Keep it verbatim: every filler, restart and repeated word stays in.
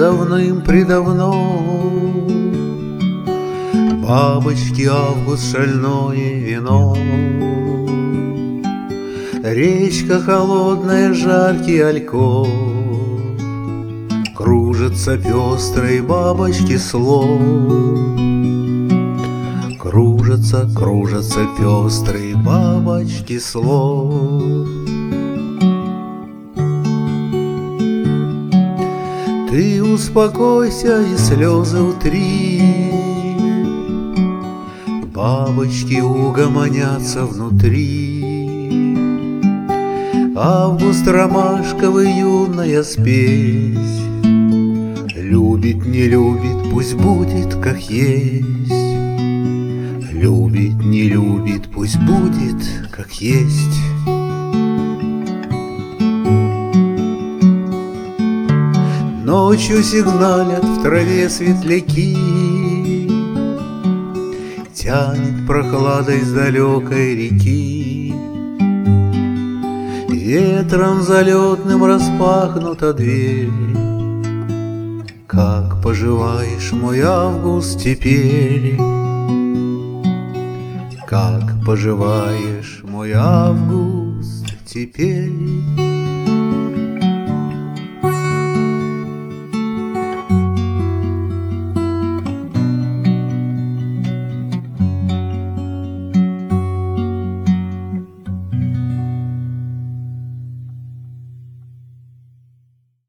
давным-предавно. Бабочки, август, шальное вино, речка холодная, жаркий альков, кружатся пестрые бабочки слов. Кружатся, кружатся пестрые бабочки слов. Ты успокойся и слезы утри, бабочки угомонятся внутри. Август ромашковый, юная спесь, любит, не любит, пусть будет как есть. Любит, не любит, пусть будет как есть. Ночью сигналят в траве светляки, тянет прохладой с далекой реки. Ветром залетным распахнута дверь. Как поживаешь, мой август, теперь? Как поживаешь, мой август, теперь?